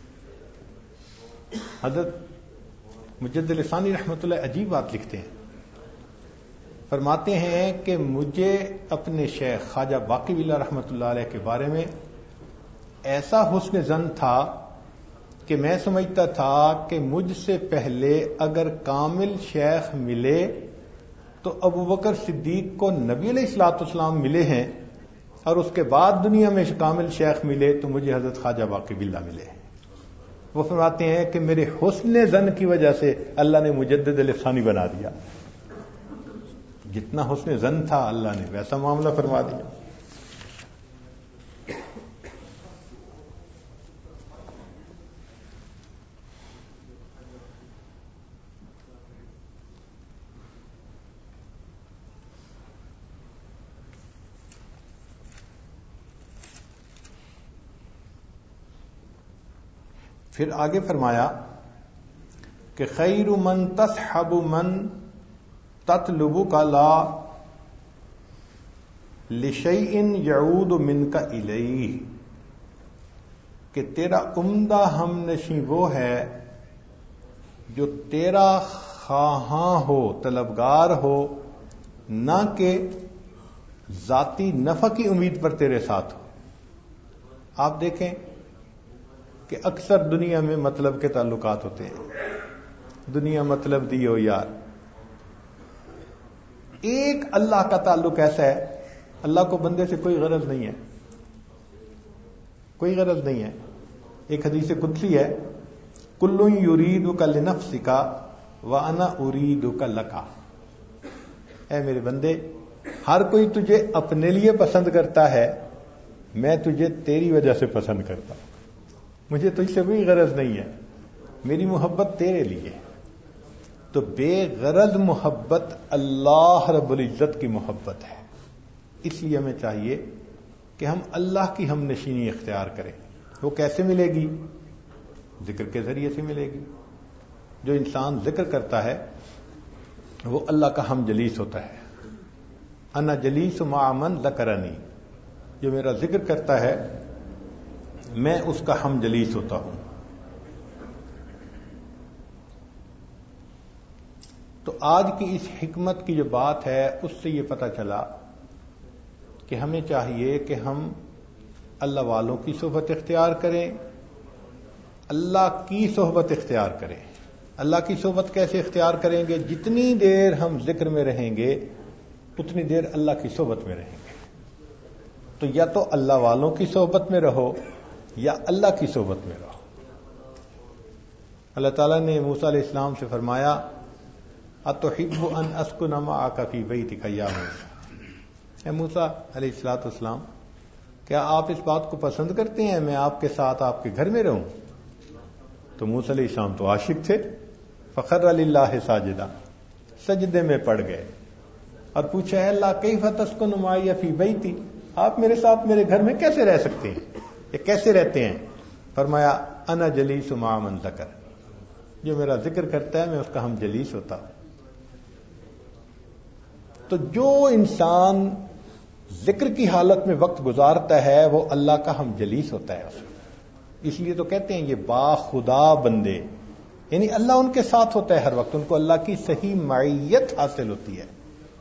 حضرت مجد لسانی رحمۃ اللہ عجیب بات لکھتے ہیں، فرماتے ہیں کہ مجھے اپنے شیخ خواجہ باقی باللہ رحمۃ اللہ علیہ کے بارے میں ایسا حسن ظن تھا کہ میں سمجھتا تھا کہ مجھ سے پہلے اگر کامل شیخ ملے تو ابوبکر صدیق کو نبی علیہ الصلوۃ والسلام ملے ہیں، اور اس کے بعد دنیا میں کامل شیخ ملے تو مجھے حضرت خواجہ باقی باللہ ملے ہیں۔ وہ فرماتے ہیں کہ میرے حسن ظن کی وجہ سے اللہ نے مجدد لسانی بنا دیا، جتنا حسن ظن تھا اللہ نے ویسا معاملہ فرما دیا۔ پھر آگے فرمایا کہ خیر من تصحب من تطلب کا لا لشیء یعود منک الیہ، کہ تیرا عمدہ ہم نشیں وہ ہے جو تیرا خواہاں ہو، طلبگار ہو، نہ کہ ذاتی نفع کی امید پر تیرے ساتھ ہو۔ آپ دیکھیں کہ اکثر دنیا میں مطلب کے تعلقات ہوتے ہیں، دنیا مطلب دیو یار۔ ایک اللہ کا تعلق ایسا ہے، اللہ کو بندے سے کوئی غرض نہیں ہے، کوئی غرض نہیں ہے۔ ایک حدیث قدسی ہے، کل یریدک لنفسک وانا اریدک لک، اے میرے بندے ہر کوئی تجھے اپنے لیے پسند کرتا ہے، میں تجھے تیری وجہ سے پسند کرتا ہوں، مجھے تو اس سے کوئی غرض نہیں ہے، میری محبت تیرے لیے۔ تو بے غرض محبت اللہ رب العزت کی محبت ہے۔ اس لیے ہمیں چاہیے کہ ہم اللہ کی ہم نشینی اختیار کریں۔ وہ کیسے ملے گی؟ ذکر کے ذریعے سے ملے گی۔ جو انسان ذکر کرتا ہے وہ اللہ کا ہم جلیس ہوتا ہے. انا جلیس مع من ذکرنی، جو میرا ذکر کرتا ہے میں اس کا ہم جلیس ہوتا ہوں. تو آج کی اس حکمت کی جو بات ہے اس سے یہ پتہ چلا کہ ہمیں چاہیے کہ ہم اللہ والوں کی صحبت اختیار کریں، اللہ کی صحبت اختیار کریں. اللہ کی صحبت کیسے اختیار کریں گے؟ جتنی دیر ہم ذکر میں رہیں گے اتنی دیر اللہ کی صحبت میں رہیں گے. تو یا تو اللہ والوں کی صحبت میں رہو یا اللہ کی صحبت میں رہو. اللہ تعالیٰ نے موسیٰ علیہ السلام سے فرمایا اتحب ان اسکن معک فی بیتک یا موسیٰ، اے موسیٰ علیہ السلام کیا آپ اس بات کو پسند کرتے ہیں میں آپ کے ساتھ آپ کے گھر میں رہوں؟ تو موسیٰ علیہ السلام تو عاشق تھے. فخر للہ ساجدہ، سجدے میں پڑ گئے اور پوچھا اے اللہ کیف تسکن معی فی بیتی، آپ میرے ساتھ میرے گھر میں کیسے رہ سکتے ہیں، یہ کیسے رہتے ہیں؟ فرمایا انا جلیس مع من ذکر، جو میرا ذکر کرتا ہے میں اس کا ہم جلیس ہوتا ہوں. تو جو انسان ذکر کی حالت میں وقت گزارتا ہے وہ اللہ کا ہم جلیس ہوتا ہے. اس لیے تو کہتے ہیں یہ با خدا بندے، یعنی اللہ ان کے ساتھ ہوتا ہے ہر وقت، ان کو اللہ کی صحیح معیت حاصل ہوتی ہے.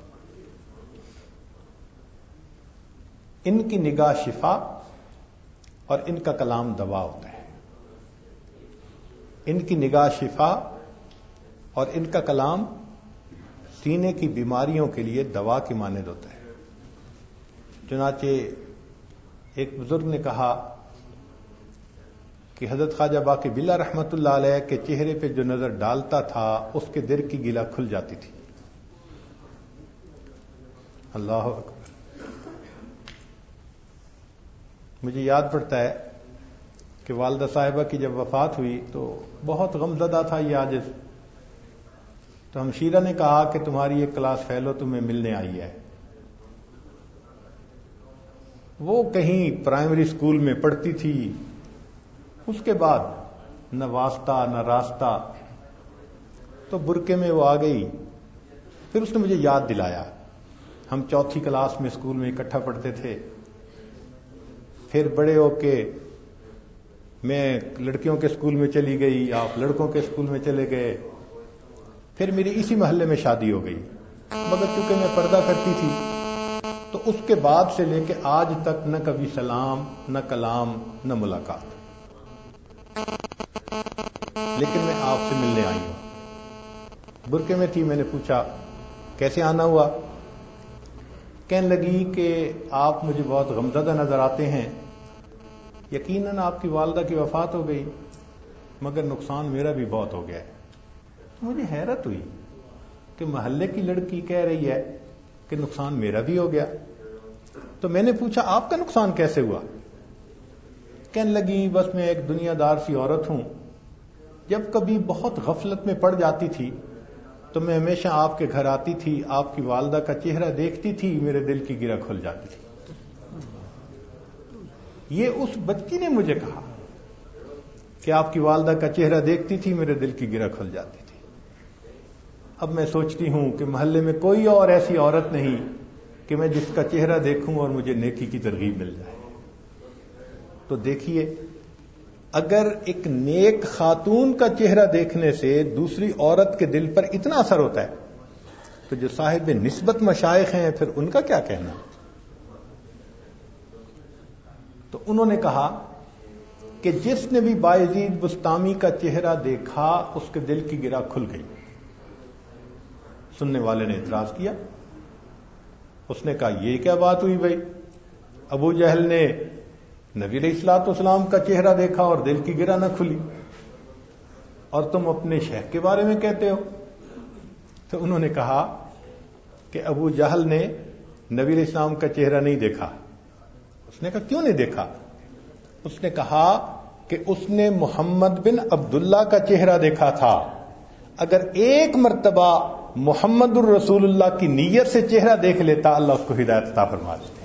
ان کی نگاہ شفا اور ان کا کلام دوا ہوتا ہے. ان کی نگاہ شفا اور ان کا کلام سینے کی بیماریوں کے لیے دوا کی مانند ہوتا ہے. چنانچہ ایک بزرگ نے کہا کہ حضرت خواجہ باقی باللہ رحمت اللہ علیہ کے چہرے پہ جو نظر ڈالتا تھا اس کے دل کی گلا کھل جاتی تھی. اللہ اکبر. مجھے یاد پڑتا ہے کہ والدہ صاحبہ کی جب وفات ہوئی تو بہت غمزدہ تھا یہ عاجز. تو ہمشیرہ نے کہا کہ تمہاری ایک کلاس فیلو تمہیں ملنے آئی ہے. وہ کہیں پرائمری سکول میں پڑھتی تھی، اس کے بعد نہ واسطہ نہ راستہ، تو برقعے میں وہ آ گئی. پھر اس نے مجھے یاد دلایا، ہم چوتھی کلاس میں سکول میں اکٹھا پڑھتے تھے. پھر بڑے ہو کے میں لڑکیوں کے سکول میں چلی گئی، آپ لڑکوں کے سکول میں چلے گئے. پھر میری اسی محلے میں شادی ہو گئی، مگر چونکہ میں پردہ کرتی تھی تو اس کے بعد سے لے کے آج تک نہ کبھی سلام نہ کلام نہ ملاقات. لیکن میں آپ سے ملنے آئی ہوں. برقعے میں تھی، میں نے پوچھا کیسے آنا ہوا؟ کہنے لگی کہ آپ مجھے بہت غمزدہ نظر آتے ہیں. یقیناً آپ کی والدہ کی وفات ہو گئی مگر نقصان میرا بھی بہت ہو گیا ہے. مجھے حیرت ہوئی کہ محلے کی لڑکی کہہ رہی ہے کہ نقصان میرا بھی ہو گیا. تو میں نے پوچھا آپ کا نقصان کیسے ہوا؟ کہنے لگی بس میں ایک دنیا دار سی عورت ہوں، جب کبھی بہت غفلت میں پڑ جاتی تھی تو میں ہمیشہ آپ کے گھر آتی تھی، آپ کی والدہ کا چہرہ دیکھتی تھی، میرے دل کی گرہ کھل جاتی تھی. یہ اس بچی نے مجھے کہا کہ آپ کی والدہ کا چہرہ دیکھتی تھی، میرے دل کی گرہ کھل جاتی تھی. اب میں سوچتی ہوں کہ محلے میں کوئی اور ایسی عورت نہیں کہ میں جس کا چہرہ دیکھوں اور مجھے نیکی کی ترغیب مل جائے. تو دیکھیے، اگر ایک نیک خاتون کا چہرہ دیکھنے سے دوسری عورت کے دل پر اتنا اثر ہوتا ہے تو جو صاحب نسبت مشائخ ہیں پھر ان کا کیا کہنا؟ تو انہوں نے کہا کہ جس نے بھی بایزید بستامی کا چہرہ دیکھا اس کے دل کی گرہ کھل گئی. سننے والے نے اعتراض کیا، اس نے کہا یہ کیا بات ہوئی بھائی؟ ابو جہل نے نبی علیہ الصلوۃ والسلام کا چہرہ دیکھا اور دل کی گرہ نہ کھلی، اور تم اپنے شیخ کے بارے میں کہتے ہو. تو انہوں نے کہا کہ ابو جہل نے نبی علیہ السلام کا چہرہ نہیں دیکھا. اس نے کہا کیوں نہیں دیکھا؟ اس نے کہا کہ اس نے محمد بن عبداللہ کا چہرہ دیکھا تھا. اگر ایک مرتبہ محمد الرسول اللہ کی نیت سے چہرہ دیکھ لیتا اللہ اس کو ہدایت عطا فرما دیتے.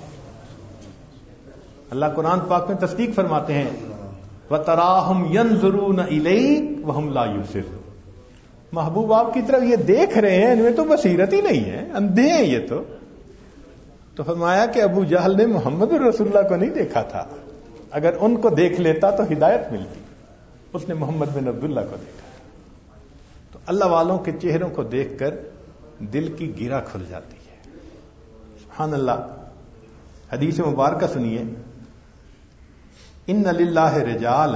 اللہ قرآن پاک میں تصدیق فرماتے ہیں وَتَرَاهُمْ يَنْظُرُونَ إِلَيْكَ وَهُمْ لَا يُبْصِرُونَ. محبوب آپ کی طرف یہ دیکھ رہے ہیں، ان میں تو بصیرت ہی نہیں ہے، اندھے ہیں یہ تو فرمایا کہ ابو جہل نے محمد رسول اللہ کو نہیں دیکھا تھا، اگر ان کو دیکھ لیتا تو ہدایت ملتی، اس نے محمد بن عبداللہ کو دیکھا۔ تو اللہ والوں کے چہروں کو دیکھ کر دل کی گرہ کھل جاتی ہے۔ سبحان اللہ۔ حدیث مبارکہ سنیے، ان للہ رجالا،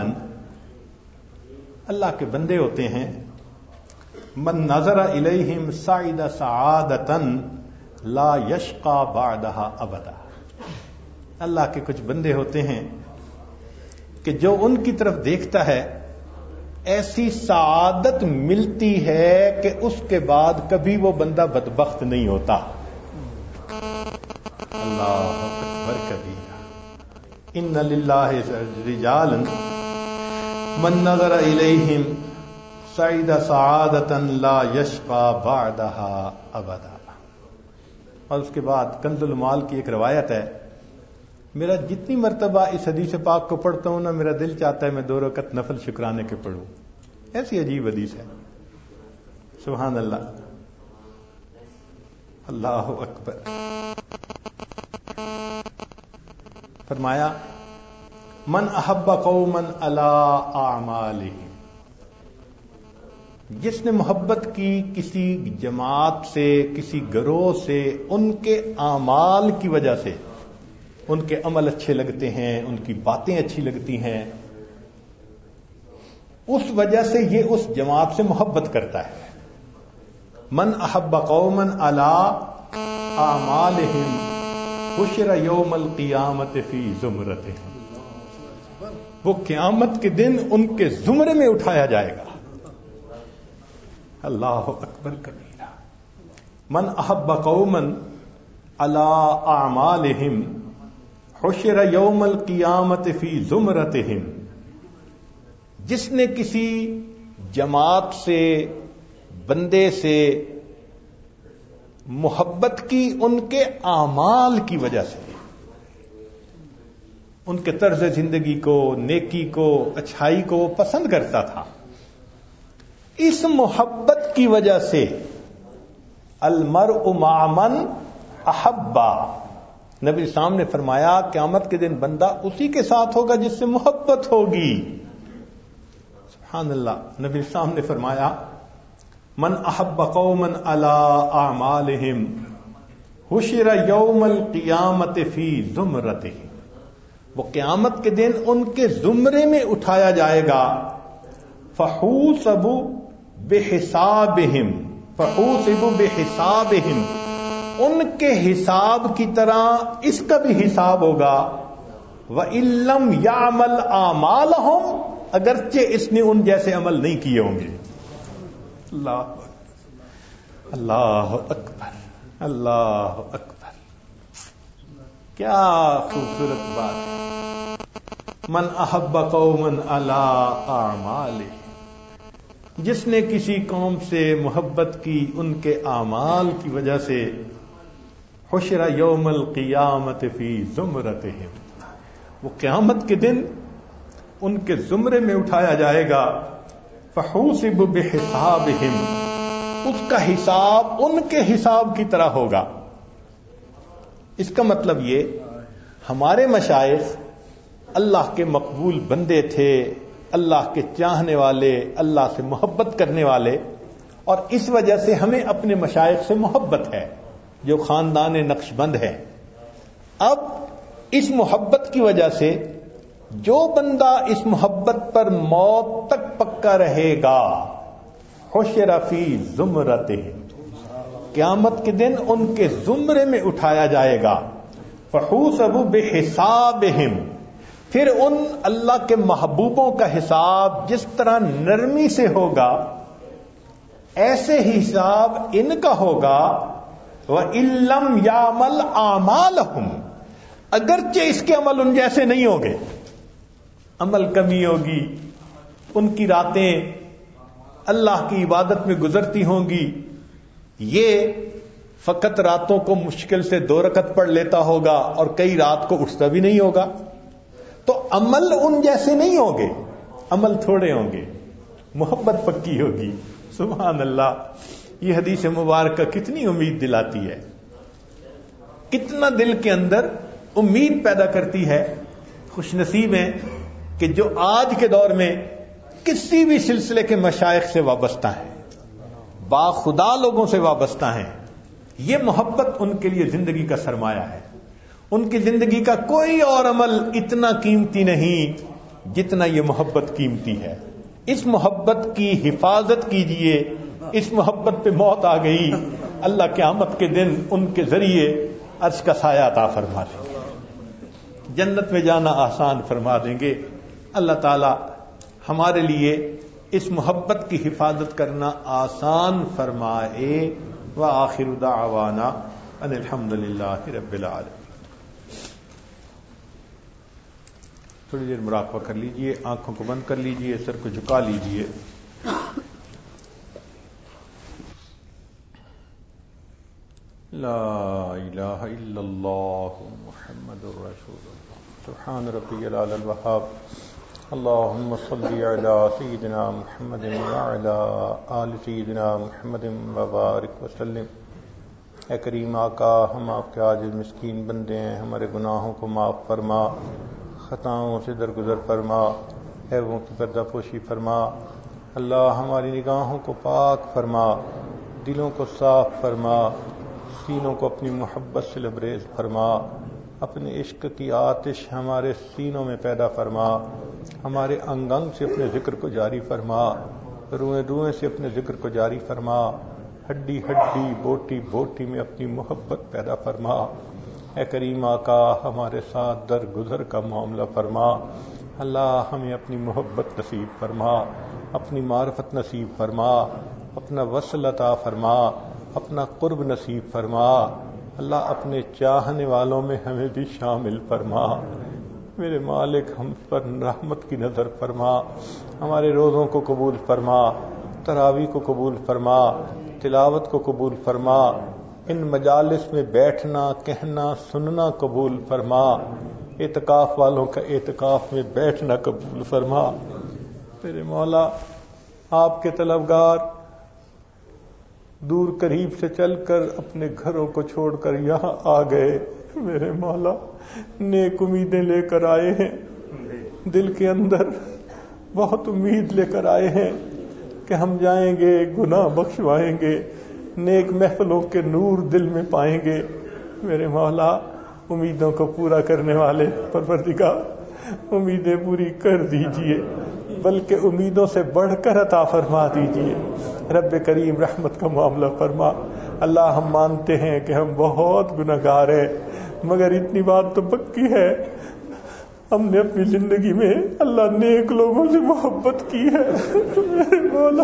اللہ کے بندے ہوتے ہیں، من نظر الیہم سعید سعادتا لا یشقى بعدها ابدا، اللہ کے کچھ بندے ہوتے ہیں کہ جو ان کی طرف دیکھتا ہے ایسی سعادت ملتی ہے کہ اس کے بعد کبھی وہ بندہ بدبخت نہیں ہوتا۔ اللہ اکبر کبیرہ۔ ان للہ رجالا من نظر الیہم سعید سعادتا لا یشقى بعدها ابدا۔ اور اس کے بعد کنز المال کی ایک روایت ہے، میرا جتنی مرتبہ اس حدیث پاک کو پڑھتا ہوں نا، میرا دل چاہتا ہے میں 2 رکعت نفل شکرانے کے پڑھوں، ایسی عجیب حدیث ہے۔ سبحان اللہ، اللہ اکبر۔ فرمایا من احب قوما علی اعمالہم، جس نے محبت کی کسی جماعت سے، کسی گروہ سے، ان کے اعمال کی وجہ سے، ان کے عمل اچھے لگتے ہیں، ان کی باتیں اچھی لگتی ہیں، اس وجہ سے یہ اس جماعت سے محبت کرتا ہے۔ من احب قوما علی اعمالہم حشر یوم القیامت فی زمرتہم، وہ قیامت کے دن ان کے زمرے میں اٹھایا جائے گا۔ اللہ اکبر کبیرہ۔ من احب قوما علی اعمالہم حشر یوم القیامت فی زمرتہم، جس نے کسی جماعت سے، بندے سے محبت کی ان کے اعمال کی وجہ سے، ان کے طرز زندگی کو، نیکی کو، اچھائی کو وہ پسند کرتا تھا، اس محبت کی وجہ سے المرء مع من احبا، نبی صاحب نے فرمایا قیامت کے دن بندہ اسی کے ساتھ ہوگا جس سے محبت ہوگی۔ سبحان اللہ۔ نبی صاحب نے فرمایا من احب قوما علی اعمالہم حشر یوم القیامت فی زمرتہم، وہ قیامت کے دن ان کے زمرے میں اٹھایا جائے گا۔ فحوسبوا بحسابہم، فحوسبوا بحسابہم، ان کے حساب کی طرح اس کا بھی حساب ہوگا۔ وَإِن لَّمْ يَعْمَلْ أَعْمَالَهُمْ، اگرچہ اس نے ان جیسے عمل نہیں کیے ہوں گے۔ اللہ اکبر، اللہ اکبر، کیا خوبصورت بات ہے۔ من احب قوما علی اعمالہ، جس نے کسی قوم سے محبت کی ان کے اعمال کی وجہ سے، حشر یوم القیامت فی زمرتہم، وہ قیامت کے دن ان کے زمرے میں اٹھایا جائے گا۔ فحوسب بحسابہم، اس کا حساب ان کے حساب کی طرح ہوگا۔ اس کا مطلب یہ، ہمارے مشائخ اللہ کے مقبول بندے تھے، اللہ کے چاہنے والے، اللہ سے محبت کرنے والے، اور اس وجہ سے ہمیں اپنے مشائخ سے محبت ہے جو خاندان نقش بند ہے۔ اب اس محبت کی وجہ سے جو بندہ اس محبت پر موت تک پکا رہے گا، حشر فی زمرتہم، قیامت کے دن ان کے زمرے میں اٹھایا جائے گا۔ فحوسبوا بحسابہم، پھر ان اللہ کے محبوبوں کا حساب جس طرح نرمی سے ہوگا، ایسے ہی حساب ان کا ہوگا۔ وَإِن لَّمْ يَعْمَلْ أَعْمَالَهُمْ، اگرچہ اس کے عمل ان جیسے نہیں ہوں گے، عمل کمی ہوگی، ان کی راتیں اللہ کی عبادت میں گزرتی ہوں گی، یہ فقط راتوں کو مشکل سے 2 رکعت پڑھ لیتا ہوگا اور کئی رات کو اٹھتا بھی نہیں ہوگا، تو عمل ان جیسے نہیں ہوں گے، عمل تھوڑے ہوں گے، محبت پکی ہوگی، سبحان اللہ، یہ حدیث مبارکہ کتنی امید دلاتی ہے، کتنا دل کے اندر امید پیدا کرتی ہے. خوش نصیب ہیں کہ جو آج کے دور میں کسی بھی سلسلے کے مشائخ سے وابستہ ہیں، با خدا لوگوں سے وابستہ ہیں. یہ محبت ان کے لیے زندگی کا سرمایہ ہے. ان کی زندگی کا کوئی اور عمل اتنا قیمتی نہیں جتنا یہ محبت قیمتی ہے. اس محبت کی حفاظت کیجئے. اس محبت پہ موت آ گئی، اللہ قیامت کے دن ان کے ذریعے عرش کا سایہ عطا فرما دیں گے، جنت میں جانا آسان فرما دیں گے. اللہ تعالی ہمارے لیے اس محبت کی حفاظت کرنا آسان فرمائے. وآخر دعوانا ان الحمد للہ رب العالمین. تھوڑی دیر مراقبہ کر لیجئے، آنکھوں کو بند کر لیجئے، سر کو جھکا لیجئے. لا الہ الا اللہ محمد رسول اللہ. سبحان ربی العلی الوہاب. اللہم صلی علی سیدنا محمد وعلی آل سیدنا محمد وبارک وسلم. اے کریم آقا، ہم آپ کے عاجز مسکین بندے ہیں، ہمارے گناہوں کو معاف فرما، خطاؤں سے درگزر فرما، عیبوں کی پردہ پوشی فرما. اللہ ہماری نگاہوں کو پاک فرما، دلوں کو صاف فرما، سینوں کو اپنی محبت سے لبریز فرما. اپنے عشق کی آتش ہمارے سینوں میں پیدا فرما. ہمارے انگ انگ سے اپنے ذکر کو جاری فرما، روئیں روئیں سے اپنے ذکر کو جاری فرما، ہڈی ہڈی بوٹی بوٹی میں اپنی محبت پیدا فرما. اے کریم آقا، ہمارے ساتھ درگزر کا معاملہ فرما. اللہ ہمیں اپنی محبت نصیب فرما، اپنی معرفت نصیب فرما، اپنا وصل عطا فرما، اپنا قرب نصیب فرما. اللہ اپنے چاہنے والوں میں ہمیں بھی شامل فرما. میرے مالک، ہم پر رحمت کی نظر فرما. ہمارے روزوں کو قبول فرما، تراویح کو قبول فرما، تلاوت کو قبول فرما. ان مجالس میں بیٹھنا، کہنا، سننا قبول فرما. اعتکاف والوں کا اعتکاف میں بیٹھنا قبول فرما. میرے مولا، آپ کے طلبگار دور قریب سے چل کر اپنے گھروں کو چھوڑ کر یہاں آ گئے. میرے مولا، نیک امیدیں لے کر آئے ہیں، دل کے اندر بہت امید لے کر آئے ہیں کہ ہم جائیں گے، گناہ بخشوائیں گے، نیک محفلوں کے نور دل میں پائیں گے. میرے مولا، امیدوں کو پورا کرنے والے پروردگار، امیدیں پوری کر دیجئے، بلکہ امیدوں سے بڑھ کر عطا فرما دیجئے. رب کریم رحمت کا معاملہ فرما. اللہ، ہم مانتے ہیں کہ ہم بہت گناہگار ہیں، مگر اتنی بات تو پکی ہے، ہم نے اپنی زندگی میں اللہ نیک لوگوں سے محبت کی ہے. میرے مولا،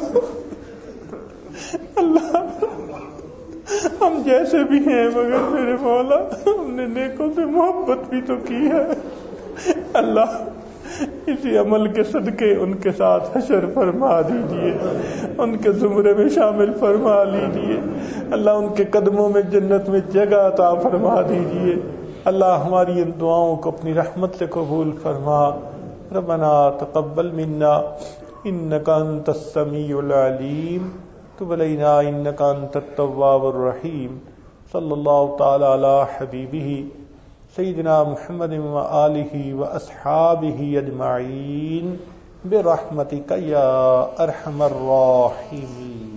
اللہ ہم جیسے بھی ہیں، مگر میرے مولا ہم نے نیکوں سے محبت بھی تو کی ہے. اللہ اسی عمل کے صدقے ان کے ساتھ حشر فرما دیجئے، ان کے زمرے میں شامل فرما لیجئے. اللہ ان کے قدموں میں جنت میں جگہ عطا فرما دیجئے. اللہ ہماری ان دعاؤں کو اپنی رحمت سے قبول فرما. ربنا تقبل منا انك انت السميع العليم تب علينا انك انت التواب الرحيم. صلی اللہ تعالی علی حبیبہ سیدنا محمد وآلہ واصحابہ اجمعین برحمتک یا ارحم الراحمین.